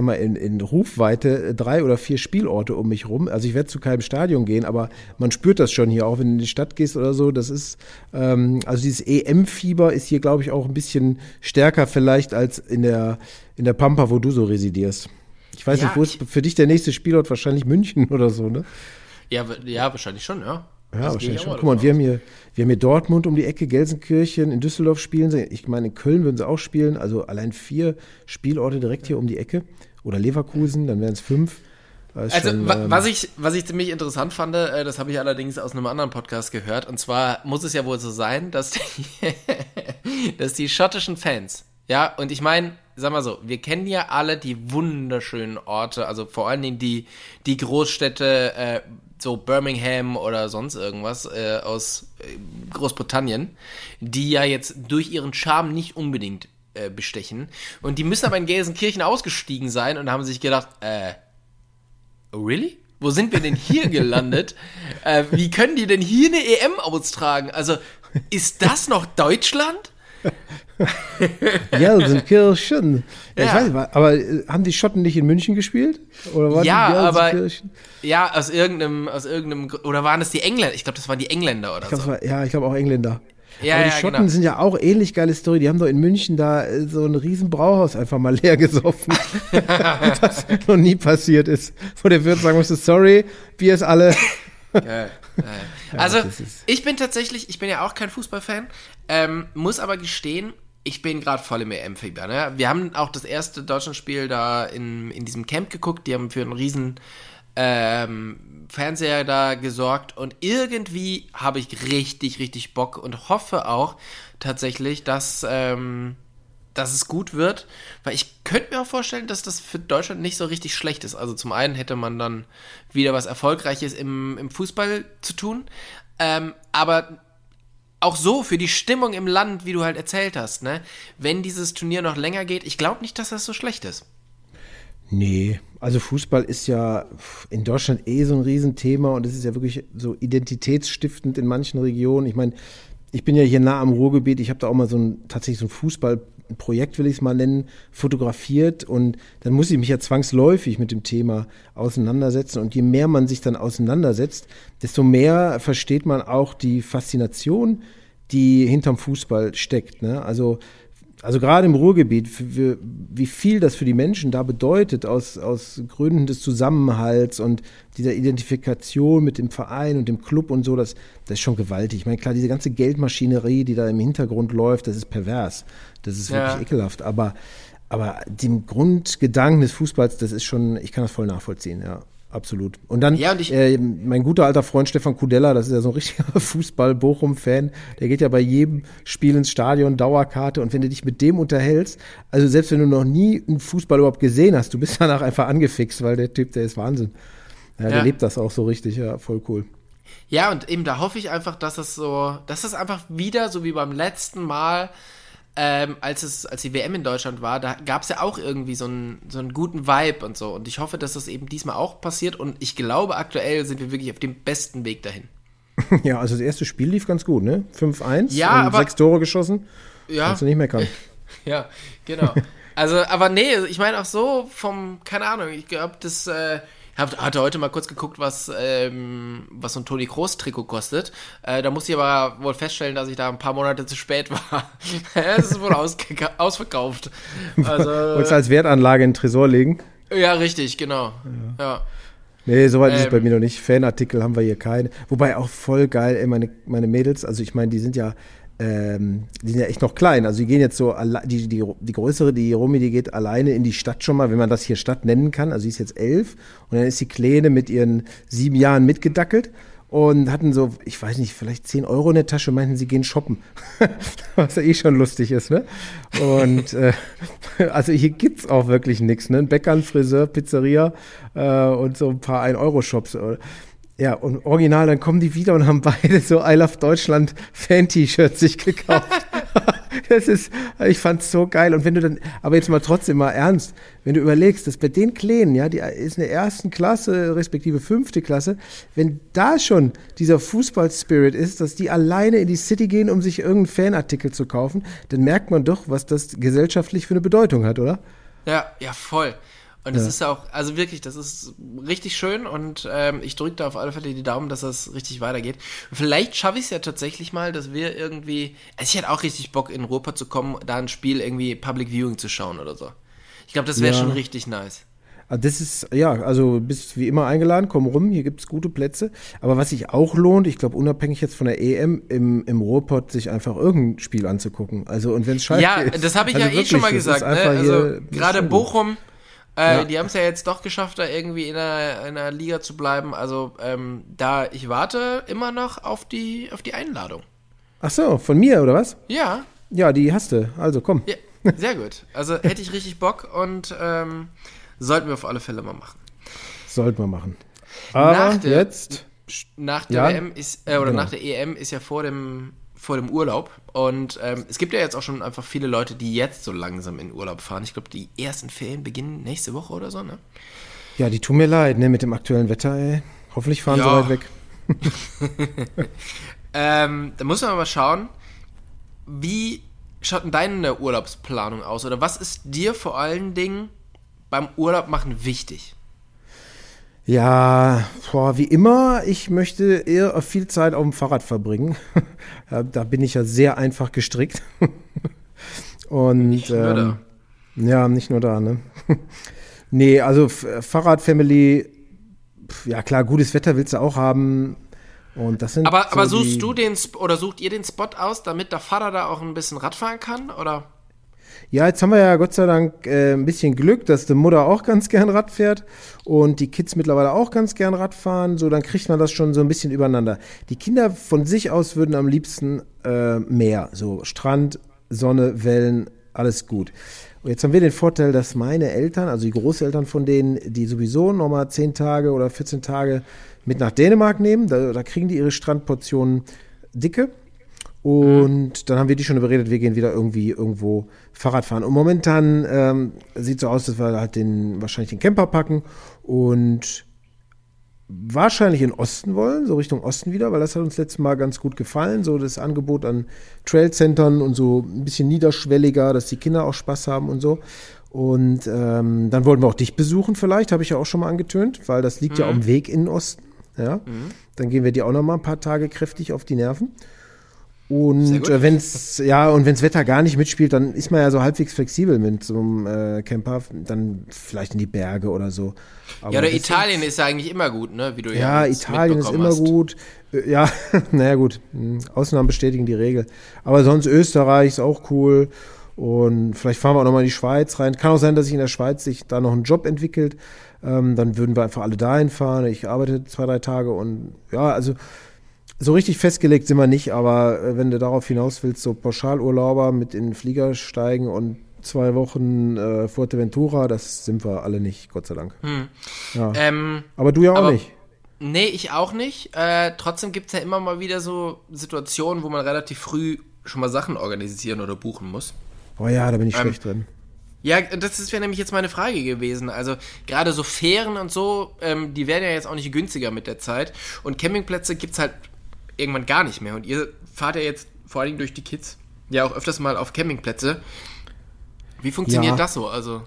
Rufweite 3 oder 4 Spielorte um mich rum. Also ich werde zu keinem Stadion gehen, aber man spürt das schon hier, auch wenn du in die Stadt gehst oder so. Das ist, also dieses EM-Fieber ist hier, glaube ich, auch ein bisschen stärker vielleicht als in der Pampa, wo du so residierst. Ich weiß nicht, wo ist für dich der nächste Spielort? Wahrscheinlich München oder so, ne? Ja, wahrscheinlich schon, ja. Ja, wahrscheinlich schon. Guck mal, wir haben hier Dortmund um die Ecke, Gelsenkirchen, in Düsseldorf spielen sie. Ich meine, in Köln würden sie auch spielen. Also allein 4 Spielorte direkt hier um die Ecke. Oder Leverkusen, dann wären es 5. Also, schon, was ich ziemlich interessant fand, das habe ich allerdings aus einem anderen Podcast gehört. Und zwar muss es ja wohl so sein, dass die schottischen Fans, ja, und ich meine, sag mal so, wir kennen ja alle die wunderschönen Orte, also vor allen Dingen die Großstädte, so Birmingham oder sonst irgendwas aus Großbritannien, die ja jetzt durch ihren Charme nicht unbedingt bestechen. Und die müssen aber in Gelsenkirchen ausgestiegen sein und haben sich gedacht, really? Wo sind wir denn hier gelandet? Wie können die denn hier eine EM austragen? Also, ist das noch Deutschland? Gelsenkirchen. Ja, Ja. ich weiß nicht, aber haben die Schotten nicht in München gespielt? Oder waren Ja, die aber Gelsenkirchen? ja, aus irgendeinem, oder waren es die Engländer? Ich glaube, das waren die Engländer oder so. Ich glaube auch Engländer. Ja, aber die ja, Schotten genau. sind ja auch ähnlich geile Story. Die haben doch in München da so ein riesen Brauhaus einfach mal leer gesoffen. Das noch nie passiert ist. Wo der Wirt sagen musste, sorry, Bier ist alle. Geil. Also, das ist- ich bin ja auch kein Fußballfan, muss aber gestehen, ich bin gerade voll im EM-Fieber. Ne? Wir haben auch das erste Deutschlandspiel da in diesem Camp geguckt, die haben für einen riesen Fernseher da gesorgt und irgendwie habe ich richtig, richtig Bock und hoffe auch tatsächlich, dass es gut wird, weil ich könnte mir auch vorstellen, dass das für Deutschland nicht so richtig schlecht ist. Also zum einen hätte man dann wieder was Erfolgreiches im Fußball zu tun, aber auch so für die Stimmung im Land, wie du halt erzählt hast, ne? Wenn dieses Turnier noch länger geht, ich glaube nicht, dass das so schlecht ist. Nee, also Fußball ist ja in Deutschland so ein Riesenthema und es ist ja wirklich so identitätsstiftend in manchen Regionen. Ich meine, ich bin ja hier nah am Ruhrgebiet, ich habe da auch mal tatsächlich so ein Fußballprojekt, will ich es mal nennen, fotografiert und dann muss ich mich ja zwangsläufig mit dem Thema auseinandersetzen und je mehr man sich dann auseinandersetzt, desto mehr versteht man auch die Faszination, die hinterm Fußball steckt, ne? Also gerade im Ruhrgebiet, wie viel das für die Menschen da bedeutet, aus Gründen des Zusammenhalts und dieser Identifikation mit dem Verein und dem Club und so, das ist schon gewaltig. Ich meine, klar, diese ganze Geldmaschinerie, die da im Hintergrund läuft, das ist pervers. Das ist wirklich ekelhaft. Aber dem Grundgedanken des Fußballs, das ist schon, ich kann das voll nachvollziehen, ja. Absolut. Und dann, Ja, und mein guter alter Freund Stefan Kudella, das ist ja so ein richtiger Fußball-Bochum-Fan, der geht ja bei jedem Spiel ins Stadion, Dauerkarte, und wenn du dich mit dem unterhältst, also selbst wenn du noch nie einen Fußball überhaupt gesehen hast, du bist danach einfach angefixt, weil der Typ, der ist Wahnsinn. Ja, der lebt das auch so richtig, ja, voll cool. Ja, und eben da hoffe ich einfach, dass es einfach wieder, so wie beim letzten Mal, als die WM in Deutschland war, da gab es ja auch irgendwie so einen guten Vibe und so. Und ich hoffe, dass das eben diesmal auch passiert. Und ich glaube, aktuell sind wir wirklich auf dem besten Weg dahin. Ja, also das erste Spiel lief ganz gut, ne? 5-1 Ja, und aber 6 Tore geschossen. Ja. Kannst du nicht meckern. Ja, genau. Also, aber nee, ich meine auch so keine Ahnung, ich glaube, hatte heute mal kurz geguckt, was so ein Toni Kroos-Trikot kostet. Da muss ich aber wohl feststellen, dass ich da ein paar Monate zu spät war. Es ist wohl ausverkauft. Also, Wolltest du als Wertanlage in den Tresor legen? ja, richtig, genau. Ja. Nee, soweit ist es bei mir noch nicht. Fanartikel haben wir hier keine. Wobei auch voll geil, ey, meine Mädels, also ich meine, die sind ja echt noch klein. Also die gehen jetzt so, die größere, die Romy, die geht alleine in die Stadt schon mal, wenn man das hier Stadt nennen kann. Also sie ist jetzt 11 und dann ist die Kleine mit ihren 7 Jahren mitgedackelt und hatten so, ich weiß nicht, vielleicht 10 Euro in der Tasche, meinten, sie gehen shoppen. Was ja schon lustig ist, ne? Und also hier gibt's auch wirklich nichts, ne? Ein Bäcker, ein Friseur, Pizzeria und so ein paar 1-Euro-Shops. Ja, und original, dann kommen die wieder und haben beide so I Love Deutschland Fan-T-Shirts sich gekauft. Ich fand's so geil. Und wenn du dann, aber jetzt mal trotzdem mal ernst, wenn du überlegst, dass bei den Kleinen, ja, die ist in der 1. Klasse, respektive 5. Klasse, wenn da schon dieser Fußball-Spirit ist, dass die alleine in die City gehen, um sich irgendeinen Fanartikel zu kaufen, dann merkt man doch, was das gesellschaftlich für eine Bedeutung hat, oder? Ja, voll. Und das ist ja auch, also wirklich, das ist richtig schön und ich drücke da auf alle Fälle die Daumen, dass das richtig weitergeht. Und vielleicht schaffe ich es ja tatsächlich mal, dass wir irgendwie, also ich hätte auch richtig Bock, in Ruhrpott zu kommen, da ein Spiel irgendwie Public Viewing zu schauen oder so. Ich glaube, das wäre schon richtig nice. Das ist, ja, also bist wie immer eingeladen, komm rum, hier gibt's gute Plätze. Aber was sich auch lohnt, ich glaube, unabhängig jetzt von der EM, im Ruhrpott sich einfach irgendein Spiel anzugucken. Also, und wenn es scheiße ist. Ja, das habe ich also ja wirklich, schon mal gesagt. Ne? Also gerade Bochum, Ja. die haben es ja jetzt doch geschafft, da irgendwie in einer Liga zu bleiben. Also ich warte immer noch auf die Einladung. Ach so, von mir, oder was? Ja. Ja, die hast du. Also komm. Ja, sehr gut. Also hätte ich richtig Bock und sollten wir auf alle Fälle mal machen. Sollten wir machen. Aber jetzt. Nach der WM ist, oder nach der EM ist ja vor dem Urlaub und es gibt ja jetzt auch schon einfach viele Leute, die jetzt so langsam in Urlaub fahren. Ich glaube, die ersten Ferien beginnen nächste Woche oder so, ne? Ja, die tun mir leid, ne, mit dem aktuellen Wetter, ey. Hoffentlich fahren sie weit weg. Da muss man mal schauen, wie schaut denn deine Urlaubsplanung aus? Oder was ist dir vor allen Dingen beim Urlaub machen wichtig? Ja, wie immer, ich möchte eher viel Zeit auf dem Fahrrad verbringen. Da bin ich ja sehr einfach gestrickt. Und Nicht nur da. ja, nicht nur da, ne? Nee, also Fahrrad-Family, ja klar, gutes Wetter willst du auch haben. Und das sind Aber so sucht ihr den Spot aus, damit der Vater da auch ein bisschen Rad fahren kann, oder? Ja, jetzt haben wir ja Gott sei Dank ein bisschen Glück, dass die Mutter auch ganz gern Rad fährt und die Kids mittlerweile auch ganz gern Rad fahren. So, dann kriegt man das schon so ein bisschen übereinander. Die Kinder von sich aus würden am liebsten Meer, so Strand, Sonne, Wellen, alles gut. Und jetzt haben wir den Vorteil, dass meine Eltern, also die Großeltern von denen, die sowieso nochmal 10 Tage oder 14 Tage mit nach Dänemark nehmen, da kriegen die ihre Strandportionen dicke. Und dann haben wir die schon überredet, wir gehen wieder irgendwo Fahrrad fahren. Und momentan sieht so aus, dass wir halt wahrscheinlich den Camper packen und wahrscheinlich in Osten wollen, so Richtung Osten wieder, weil das hat uns letztes Mal ganz gut gefallen, so das Angebot an Trailcentern und so ein bisschen niederschwelliger, dass die Kinder auch Spaß haben und so. Und dann wollten wir auch dich besuchen vielleicht, habe ich ja auch schon mal angetönt, weil das liegt ja am Weg in den Osten. Ja? Dann gehen wir dir auch noch mal ein paar Tage kräftig auf die Nerven. Und wenn's Wetter gar nicht mitspielt, dann ist man ja so halbwegs flexibel mit so einem Camper, dann vielleicht in die Berge oder so. Aber ja, oder Italien ist ja eigentlich immer gut, ne? Wie du ja Italien ist immer gut. Ja, naja gut, Ausnahmen bestätigen die Regel. Aber sonst Österreich ist auch cool. Und vielleicht fahren wir auch nochmal in die Schweiz rein. Kann auch sein, dass sich in der Schweiz sich da noch ein Job entwickelt. Dann würden wir einfach alle dahin fahren. Ich arbeite 2-3 Tage und ja, also so richtig festgelegt sind wir nicht, aber wenn du darauf hinaus willst, so Pauschalurlauber mit in den Flieger steigen und 2 Wochen Fuerteventura, das sind wir alle nicht, Gott sei Dank. Ja. Aber du ja auch nicht. Nee, ich auch nicht. Trotzdem gibt es ja immer mal wieder so Situationen, wo man relativ früh schon mal Sachen organisieren oder buchen muss. Oh ja, da bin ich schlecht drin. Ja, das wäre nämlich jetzt meine Frage gewesen. Also gerade so Fähren und so, die werden ja jetzt auch nicht günstiger mit der Zeit. Und Campingplätze gibt's halt irgendwann gar nicht mehr. Und ihr fahrt ja jetzt vor allem durch die Kids ja auch öfters mal auf Campingplätze. Wie funktioniert das so? Also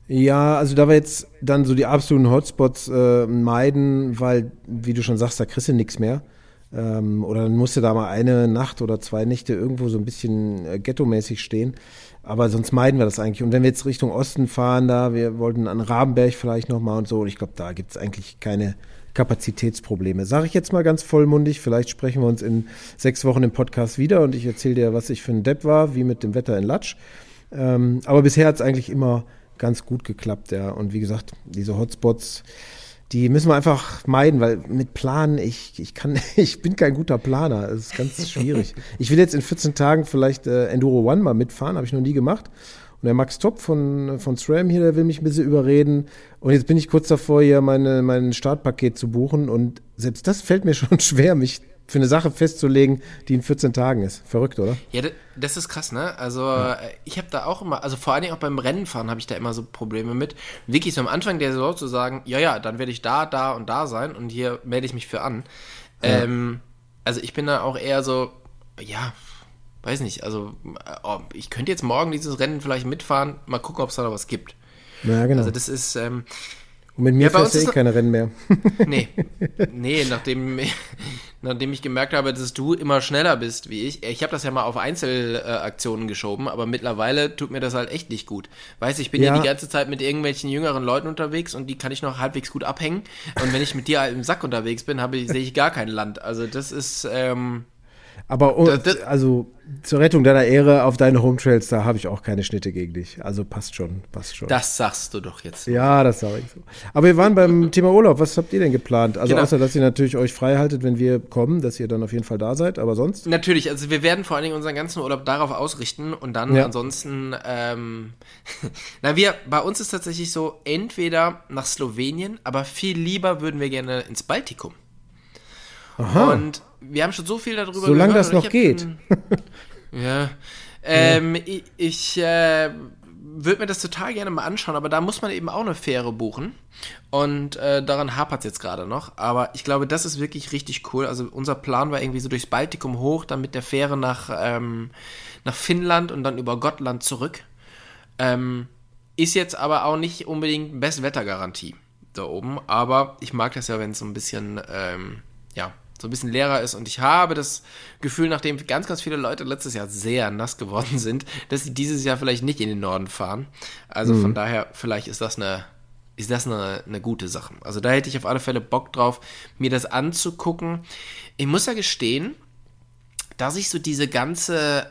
da wir jetzt dann so die absoluten Hotspots meiden, weil, wie du schon sagst, da kriegst du nichts mehr. Oder dann musst du da mal eine Nacht oder 2 Nächte irgendwo so ein bisschen ghetto-mäßig stehen. Aber sonst meiden wir das eigentlich. Und wenn wir jetzt Richtung Osten fahren, wir wollten an Rabenberg vielleicht nochmal und so. Und ich glaube, da gibt es eigentlich keine Kapazitätsprobleme. Sage ich jetzt mal ganz vollmundig, vielleicht sprechen wir uns in 6 Wochen im Podcast wieder und ich erzähle dir, was ich für ein Depp war, wie mit dem Wetter in Latsch. Aber bisher hat es eigentlich immer ganz gut geklappt, ja. Und wie gesagt, diese Hotspots, die müssen wir einfach meiden, weil mit Planen, ich bin kein guter Planer. Das ist ganz schwierig. Ich will jetzt in 14 Tagen vielleicht Enduro One mal mitfahren, habe ich noch nie gemacht. Und der Max Topp von SRAM hier, der will mich ein bisschen überreden. Und jetzt bin ich kurz davor, hier mein Startpaket zu buchen. Und selbst das fällt mir schon schwer, mich für eine Sache festzulegen, die in 14 Tagen ist. Verrückt, oder? Ja, das ist krass, ne? Also ich habe da auch immer, also vor allen Dingen auch beim Rennenfahren habe ich da immer so Probleme mit. Wirklich so am Anfang der Saison zu sagen, ja, dann werde ich da und da sein und hier melde ich mich für an. Ja. Also ich bin da auch eher so, ja, weiß nicht, also ich könnte jetzt morgen dieses Rennen vielleicht mitfahren, mal gucken, ob es da noch was gibt. Ja, genau. Also das ist und mit mir fährst du keine Rennen mehr. Nee, nachdem ich gemerkt habe, dass du immer schneller bist wie ich. Ich habe das ja mal auf Einzelaktionen geschoben, aber mittlerweile tut mir das halt echt nicht gut. Weißt du, ich bin ja die ganze Zeit mit irgendwelchen jüngeren Leuten unterwegs und die kann ich noch halbwegs gut abhängen. Und wenn ich mit dir im Sack unterwegs bin, sehe ich gar kein Land. Also das ist aber also zur Rettung deiner Ehre auf deine Home Trails, da habe ich auch keine Schnitte gegen dich. Also passt schon. Das sagst du doch jetzt. Ja, das sage ich so. Aber wir waren beim Thema Urlaub. Was habt ihr denn geplant? Also außer, dass ihr natürlich euch frei haltet, wenn wir kommen, dass ihr dann auf jeden Fall da seid. Aber sonst? Natürlich. Also wir werden vor allen Dingen unseren ganzen Urlaub darauf ausrichten und dann ansonsten, bei uns ist tatsächlich so, entweder nach Slowenien, aber viel lieber würden wir gerne ins Baltikum. Aha. Und wir haben schon so viel darüber Solange das noch geht. Ja. Ich würde mir das total gerne mal anschauen, aber da muss man eben auch eine Fähre buchen und daran hapert es jetzt gerade noch, aber ich glaube, das ist wirklich richtig cool. Also unser Plan war irgendwie so durchs Baltikum hoch, dann mit der Fähre nach Finnland und dann über Gotland zurück. Ist jetzt aber auch nicht unbedingt Bestwettergarantie da oben, aber ich mag das ja, wenn es so ein bisschen so ein bisschen leerer ist und ich habe das Gefühl, nachdem ganz, ganz viele Leute letztes Jahr sehr nass geworden sind, dass sie dieses Jahr vielleicht nicht in den Norden fahren. Also von daher, vielleicht ist das eine gute Sache. Also da hätte ich auf alle Fälle Bock drauf, mir das anzugucken. Ich muss ja gestehen, dass ich so diese ganze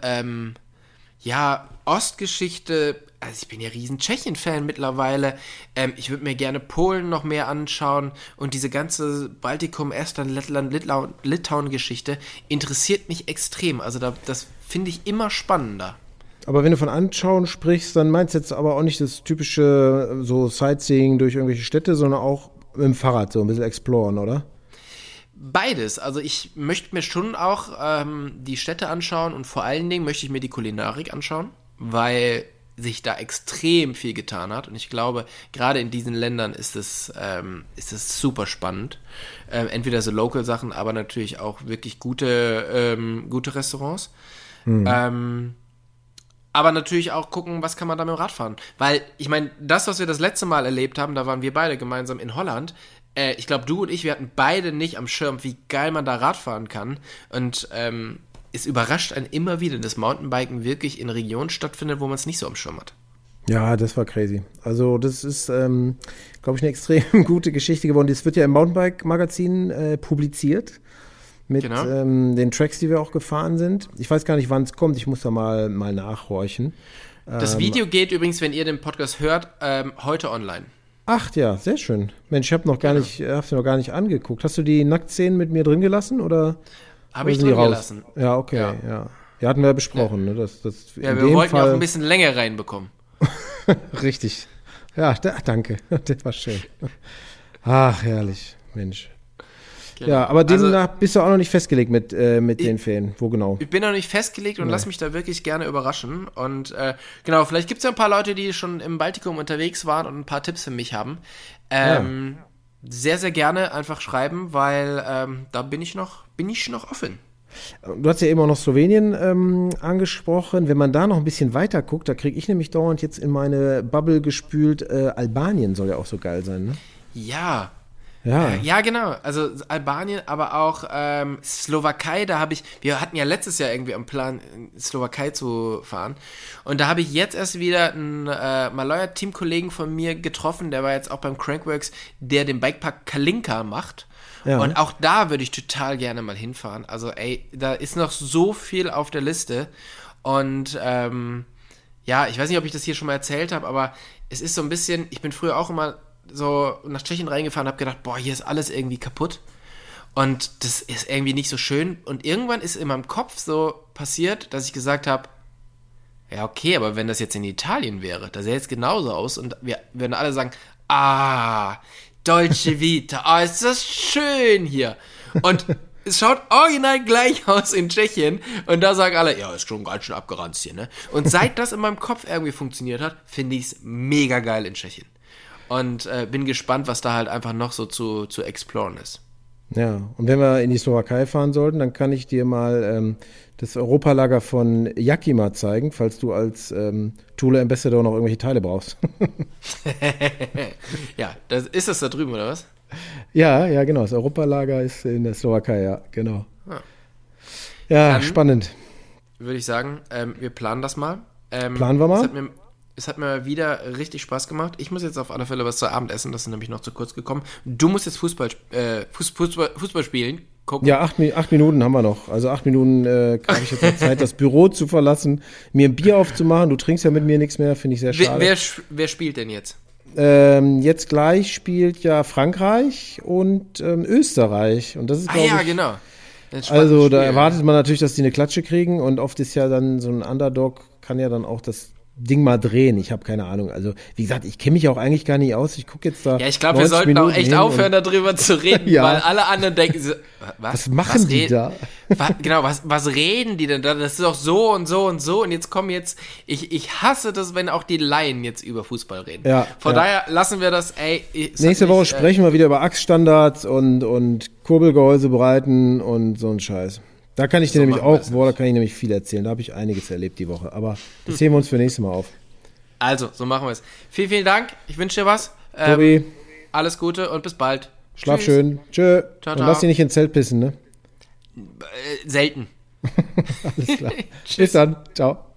Ostgeschichte, also ich bin ja riesen Tschechien-Fan mittlerweile, ich würde mir gerne Polen noch mehr anschauen und diese ganze Baltikum, Estland, Lettland, Litauen-Geschichte interessiert mich extrem, also das finde ich immer spannender. Aber wenn du von Anschauen sprichst, dann meinst du jetzt aber auch nicht das typische so Sightseeing durch irgendwelche Städte, sondern auch mit dem Fahrrad so ein bisschen exploren, oder? Beides, also ich möchte mir schon auch die Städte anschauen und vor allen Dingen möchte ich mir die Kulinarik anschauen, weil sich da extrem viel getan hat und ich glaube, gerade in diesen Ländern ist es super spannend. Entweder so Local-Sachen, aber natürlich auch wirklich gute Restaurants. Aber natürlich auch gucken, was kann man da mit dem Rad fahren. Weil, ich meine, das, was wir das letzte Mal erlebt haben, da waren wir beide gemeinsam in Holland. Ich glaube, du und ich, wir hatten beide nicht am Schirm, wie geil man da Rad fahren kann. Und es überrascht einen immer wieder, dass Mountainbiken wirklich in Regionen stattfindet, wo man es nicht so am Schirm hat. Ja, das war crazy. Also das ist, glaube ich, eine extrem gute Geschichte geworden. Das wird ja im Mountainbike-Magazin publiziert mit den Tracks, die wir auch gefahren sind. Ich weiß gar nicht, wann es kommt. Ich muss da mal nachhorchen. Das Video geht übrigens, wenn ihr den Podcast hört, heute online. Ach ja, sehr schön. Mensch, ich habe noch gar nicht angeguckt. Hast du die Nacktszenen mit mir drin gelassen oder? Habe ich drin gelassen. Ja, okay, ja. Ja, hatten wir ja besprochen. Ja. Ne? Wir wollten ja auch ein bisschen länger reinbekommen. Richtig. Ja, danke. Das war schön. Ach, herrlich. Mensch. Genau. Ja, aber demnach bist du auch noch nicht festgelegt mit den Ferien. Wo genau? Ich bin noch nicht festgelegt und lass mich da wirklich gerne überraschen. Und genau, vielleicht gibt es ja ein paar Leute, die schon im Baltikum unterwegs waren und ein paar Tipps für mich haben. Sehr, sehr gerne einfach schreiben, weil da bin ich noch offen. Du hast ja eben auch noch Slowenien angesprochen. Wenn man da noch ein bisschen weiter guckt, da kriege ich nämlich dauernd jetzt in meine Bubble gespült, Albanien soll ja auch so geil sein, ne? Ja. Ja, genau. Also Albanien, aber auch Slowakei, wir hatten ja letztes Jahr irgendwie am Plan, in Slowakei zu fahren. Und da habe ich jetzt erst wieder einen Maloja-Teamkollegen von mir getroffen, der war jetzt auch beim Crankworks, der den Bikepark Kalinka macht. Ja. Und auch da würde ich total gerne mal hinfahren. Also da ist noch so viel auf der Liste. Und ich weiß nicht, ob ich das hier schon mal erzählt habe, aber es ist so ein bisschen, ich bin früher auch immer so nach Tschechien reingefahren und habe gedacht, boah, hier ist alles irgendwie kaputt und das ist irgendwie nicht so schön und irgendwann ist in meinem Kopf so passiert, dass ich gesagt habe, ja okay, aber wenn das jetzt in Italien wäre, da sähe es genauso aus und wir würden alle sagen, Dolce Vita, ist das schön hier und es schaut original gleich aus in Tschechien und da sagen alle, ja, ist schon ganz schön abgeranzt hier, ne? Und seit das in meinem Kopf irgendwie funktioniert hat, finde ich es mega geil in Tschechien. Und bin gespannt, was da halt einfach noch so zu exploren ist. Ja, und wenn wir in die Slowakei fahren sollten, dann kann ich dir mal das Europalager von Yakima zeigen, falls du als Thule Ambassador noch irgendwelche Teile brauchst. Ja, ist das da drüben, oder was? Ja, genau. Das Europalager ist in der Slowakei, ja, genau. Ja, dann spannend. Würde ich sagen, wir planen das mal. Planen wir mal. Es hat mir wieder richtig Spaß gemacht. Ich muss jetzt auf alle Fälle was zu Abend essen, das ist nämlich noch zu kurz gekommen. Du musst jetzt Fußball spielen, gucken. Ja, 8 Minuten haben wir noch. Also 8 Minuten habe ich jetzt noch Zeit, das Büro zu verlassen, mir ein Bier aufzumachen. Du trinkst ja mit mir nichts mehr, finde ich sehr schade. Wer spielt denn jetzt? Jetzt gleich spielt ja Frankreich und Österreich. Und das ist, glaube ich, genau. Also da erwartet man natürlich, dass die eine Klatsche kriegen und oft ist ja dann so ein Underdog, kann ja dann auch das Ding mal drehen. Ich habe keine Ahnung. Also, wie gesagt, ich kenne mich auch eigentlich gar nicht aus. Ich gucke jetzt da. Ja, ich glaube, wir sollten auch echt aufhören, darüber zu reden, Ja. weil alle anderen denken so, Was machen die da? Genau, was reden die denn da? Das ist doch so und so und so und jetzt kommen ich hasse das, wenn auch die Laien jetzt über Fußball reden. Ja, Von ja. daher lassen wir das, Nächste Woche sprechen wir wieder über Achsstandards und Kurbelgehäuse bereiten und so ein Scheiß. Da kann ich dir nämlich machen wir auch, das da kann ich nämlich viel erzählen. Da habe ich einiges erlebt die Woche. Aber das heben wir uns für nächstes Mal auf. Also, so machen wir es. Vielen, vielen Dank. Ich wünsche dir was. Tobi, Alles Gute und bis bald. schlaf Tschüss. schön. Tschö. Ciao, Und ciao. lass dich nicht ins Zelt pissen, ne? Selten. Alles klar. Bis dann. Ciao.